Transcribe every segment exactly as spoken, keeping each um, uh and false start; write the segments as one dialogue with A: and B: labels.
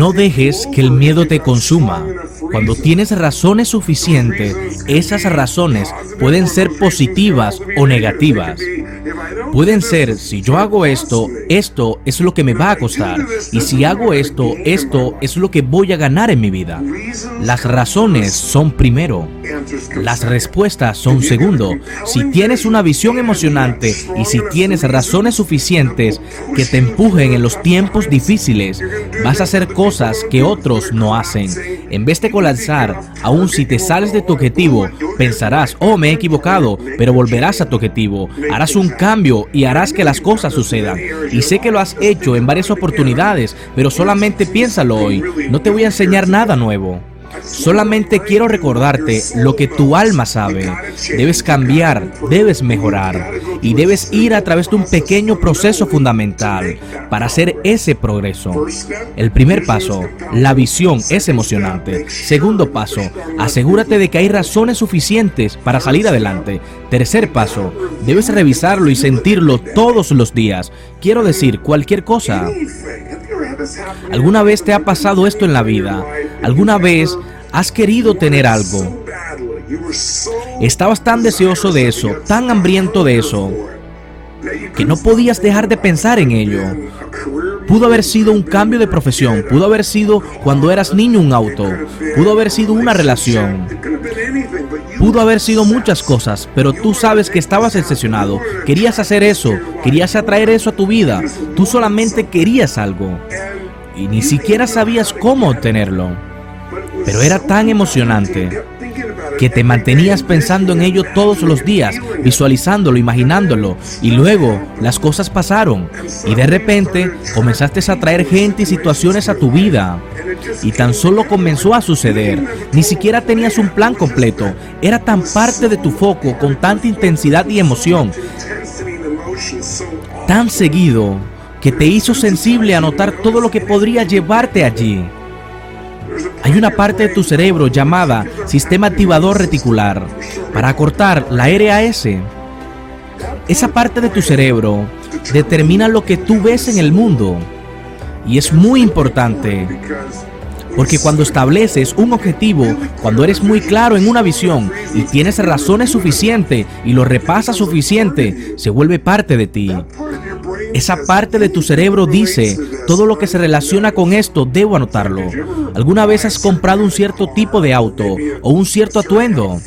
A: No dejes que el miedo te consuma. Cuando tienes razones suficientes, esas razones pueden ser positivas o negativas. Pueden ser, si yo hago esto, esto es lo que me va a costar. Y si hago esto, esto es lo que voy a ganar en mi vida. Las razones son primero. Las respuestas son segundo. Si tienes una visión emocionante y si tienes razones suficientes que te empujen en los tiempos difíciles, vas a hacer cosas que otros no hacen. En vez de colapsar, aun si te sales de tu objetivo, pensarás, oh, me he equivocado, pero volverás a tu objetivo. Harás un cambio y harás que las cosas sucedan. Y sé que lo has hecho en varias oportunidades, pero solamente piénsalo hoy. No te voy a enseñar nada nuevo. Solamente quiero recordarte lo que tu alma sabe. Debes cambiar, debes mejorar y debes ir a través de un pequeño proceso fundamental para hacer ese progreso. El primer paso, la visión es emocionante. Segundo paso, asegúrate de que hay razones suficientes para salir adelante. Tercer paso, debes revisarlo y sentirlo todos los días. Quiero decir, cualquier cosa. ¿Alguna vez te ha pasado esto en la vida? ¿Alguna vez has querido tener algo? Estabas tan deseoso de eso, tan hambriento de eso, que no podías dejar de pensar en ello. Pudo haber sido un cambio de profesión, pudo haber sido cuando eras niño un auto, pudo haber sido una relación, pudo haber sido muchas cosas, pero tú sabes que estabas obsesionado, querías hacer eso, querías atraer eso a tu vida, tú solamente querías algo y ni siquiera sabías cómo obtenerlo, pero era tan emocionante que te mantenías pensando en ello todos los días, visualizándolo, imaginándolo, y luego las cosas pasaron y de repente comenzaste a atraer gente y situaciones a tu vida y tan solo comenzó a suceder. Ni siquiera tenías un plan completo, era tan parte de tu foco con tanta intensidad y emoción, tan seguido que te hizo sensible a notar todo lo que podría llevarte allí. Hay una parte de tu cerebro llamada sistema activador reticular, para acortar la R A S. Esa parte de tu cerebro determina lo que tú ves en el mundo y es muy importante, porque cuando estableces un objetivo, cuando eres muy claro en una visión y tienes razones suficientes y lo repasas suficiente, se vuelve parte de ti. Esa parte de tu cerebro dice, todo lo que se relaciona con esto debo anotarlo. ¿Alguna vez has comprado un cierto tipo de auto o un cierto atuendo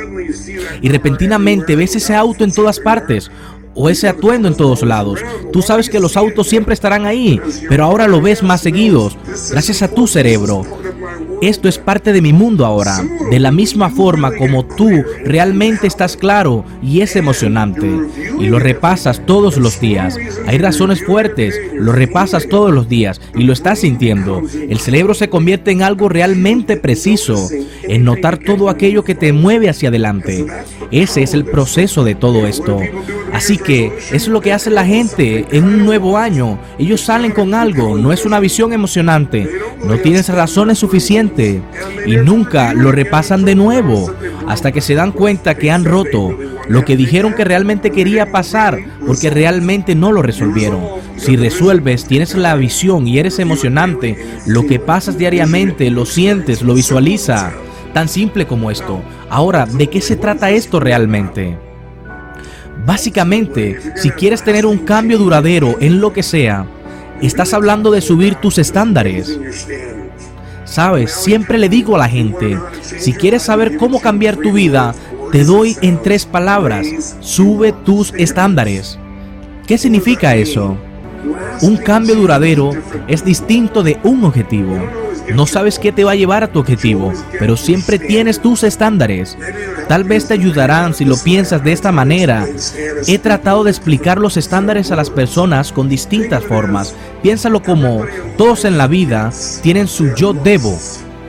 A: y repentinamente ves ese auto en todas partes o ese atuendo en todos lados? Tú sabes que los autos siempre estarán ahí, pero ahora lo ves más seguidos gracias a tu cerebro. Esto es parte de mi mundo ahora, de la misma forma como tú realmente estás claro y es emocionante y lo repasas todos los días. Hay razones fuertes, lo repasas todos los días y lo estás sintiendo. El cerebro se convierte en algo realmente preciso, en notar todo aquello que te mueve hacia adelante. Ese es el proceso de todo esto. Así que eso es lo que hace la gente en un nuevo año. Ellos salen con algo, no es una visión emocionante, no tienes razones suficientes y nunca lo repasan de nuevo hasta que se dan cuenta que han roto lo que dijeron que realmente quería pasar, porque realmente no lo resolvieron. Si resuelves, tienes la visión y eres emocionante, lo que pasas diariamente, lo sientes, lo visualiza. Tan simple como esto. Ahora, ¿de qué se trata esto realmente? Básicamente, si quieres tener un cambio duradero en lo que sea, estás hablando de subir tus estándares. Sabes, siempre le digo a la gente, si quieres saber cómo cambiar tu vida, te doy en tres palabras: sube tus estándares. ¿Qué significa eso? Un cambio duradero es distinto de un objetivo. No sabes qué te va a llevar a tu objetivo, pero siempre tienes tus estándares. Tal vez te ayudarán si lo piensas de esta manera. He tratado de explicar los estándares a las personas con distintas formas. Piénsalo como todos en la vida tienen su yo debo.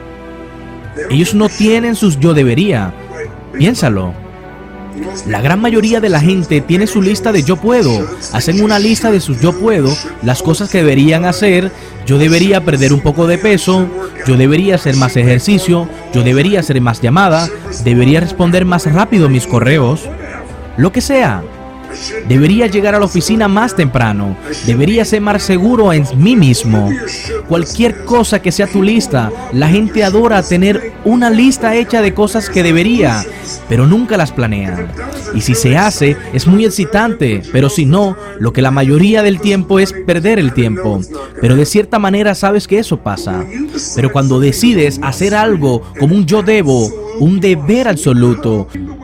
A: Ellos no tienen sus yo debería. Piénsalo. La gran mayoría de la gente tiene su lista de yo puedo. Hacen una lista de sus yo puedo, las cosas que deberían hacer. Yo debería perder un poco de peso, yo debería hacer más ejercicio, yo debería hacer más llamadas, debería responder más rápido mis correos, lo que sea. Debería llegar a la oficina más temprano. Debería ser más seguro en mí mismo. Cualquier cosa que sea tu lista, la gente adora tener una lista hecha de cosas que debería, pero nunca las planean. Y si se hace, es muy excitante, pero si no, lo que la mayoría del tiempo es perder el tiempo. Pero de cierta manera sabes que eso pasa. Pero cuando decides hacer algo como un yo debo, un deber absoluto,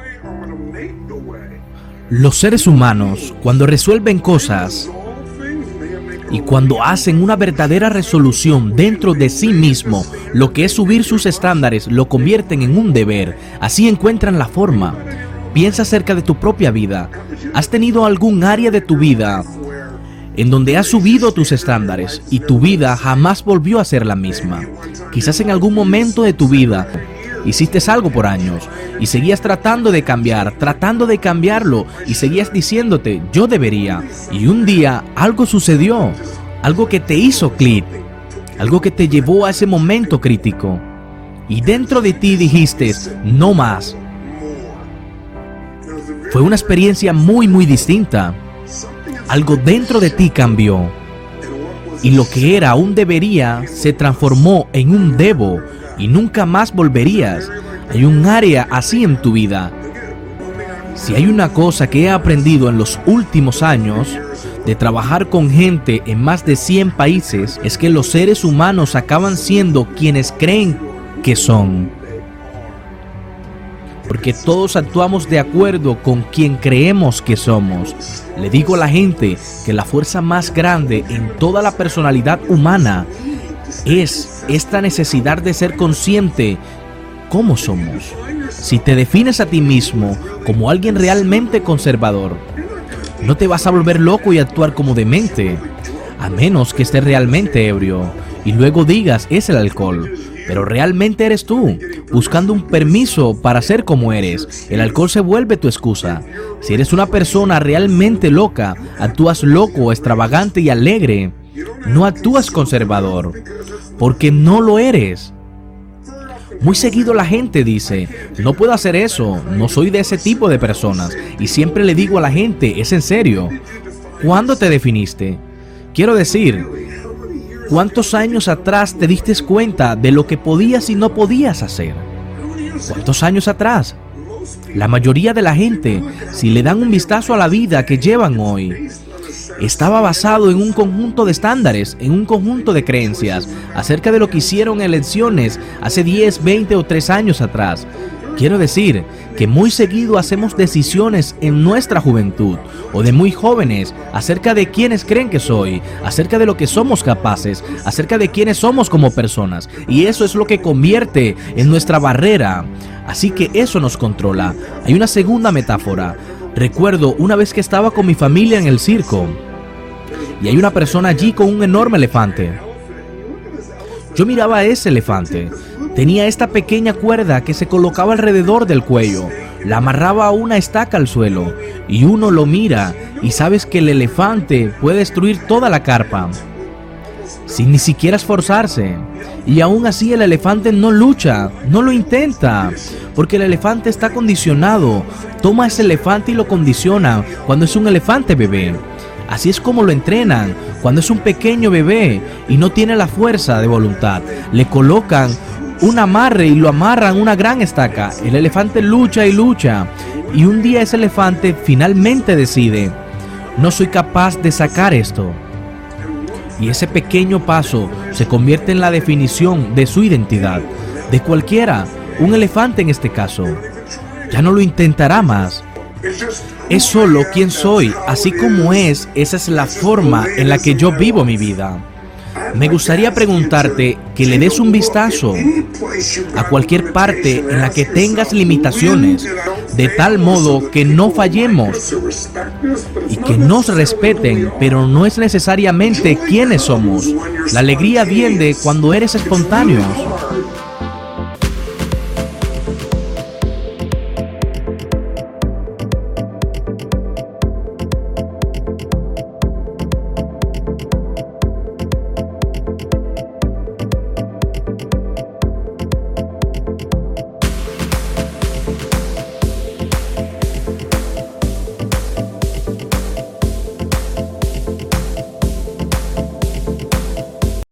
A: los seres humanos, cuando resuelven cosas y cuando hacen una verdadera resolución dentro de sí mismo, lo que es subir sus estándares, lo convierten en un deber. Así encuentran la forma. Piensa acerca de tu propia vida. ¿Has tenido algún área de tu vida en donde has subido tus estándares y tu vida jamás volvió a ser la misma? Quizás en algún momento de tu vida hiciste algo por años y seguías tratando de cambiar, tratando de cambiarlo y seguías diciéndote, yo debería. Y un día algo sucedió, algo que te hizo clic, algo que te llevó a ese momento crítico. Y dentro de ti dijiste, no más. Fue una experiencia muy, muy distinta. Algo dentro de ti cambió. Y lo que era un debería se transformó en un debo. Y nunca más volverías. Hay un área así en tu vida. Si hay una cosa que he aprendido en los últimos años de trabajar con gente en más de cien países, es que los seres humanos acaban siendo quienes creen que son. Porque todos actuamos de acuerdo con quien creemos que somos. Le digo a la gente que la fuerza más grande en toda la personalidad humana es esta necesidad de ser consciente cómo somos. Si te defines a ti mismo como alguien realmente conservador, no te vas a volver loco y actuar como demente, a menos que estés realmente ebrio y luego digas es el alcohol. Pero realmente eres tú, buscando un permiso para ser como eres. El alcohol se vuelve tu excusa. Si eres una persona realmente loca, actúas loco, extravagante y alegre. No actúas conservador, porque no lo eres. Muy seguido la gente dice, no puedo hacer eso, no soy de ese tipo de personas. Y siempre le digo a la gente, es en serio. ¿Cuándo te definiste? Quiero decir, ¿cuántos años atrás te diste cuenta de lo que podías y no podías hacer? ¿Cuántos años atrás? La mayoría de la gente, si le dan un vistazo a la vida que llevan hoy, estaba basado en un conjunto de estándares, en un conjunto de creencias acerca de lo que hicieron en elecciones hace diez, veinte o tres años atrás. Quiero decir que muy seguido hacemos decisiones en nuestra juventud o de muy jóvenes acerca de quiénes creen que soy, acerca de lo que somos capaces, acerca de quiénes somos como personas, y eso es lo que convierte en nuestra barrera. Así que eso nos controla. Hay una segunda metáfora. Recuerdo una vez que estaba con mi familia en el circo y hay una persona allí con un enorme elefante. Yo miraba a ese elefante. Tenía esta pequeña cuerda que se colocaba alrededor del cuello, la amarraba a una estaca al suelo y uno lo mira y sabes que el elefante puede destruir toda la carpa sin ni siquiera esforzarse. Y aún así el elefante no lucha, no lo intenta, porque el elefante está condicionado. Toma ese elefante y lo condiciona cuando es un elefante bebé. Así es como lo entrenan cuando es un pequeño bebé y no tiene la fuerza de voluntad. Le colocan un amarre y lo amarran a una gran estaca. El elefante lucha y lucha. Y un día ese elefante finalmente decide, no soy capaz de sacar esto. Y ese pequeño paso se convierte en la definición de su identidad, de cualquiera, un elefante en este caso. Ya no lo intentará más. Es solo quien soy, así como es, esa es la forma en la que yo vivo mi vida. Me gustaría preguntarte que le des un vistazo a cualquier parte en la que tengas limitaciones, de tal modo que no fallemos y que nos respeten, pero no es necesariamente quienes somos. La alegría viene cuando eres espontáneo.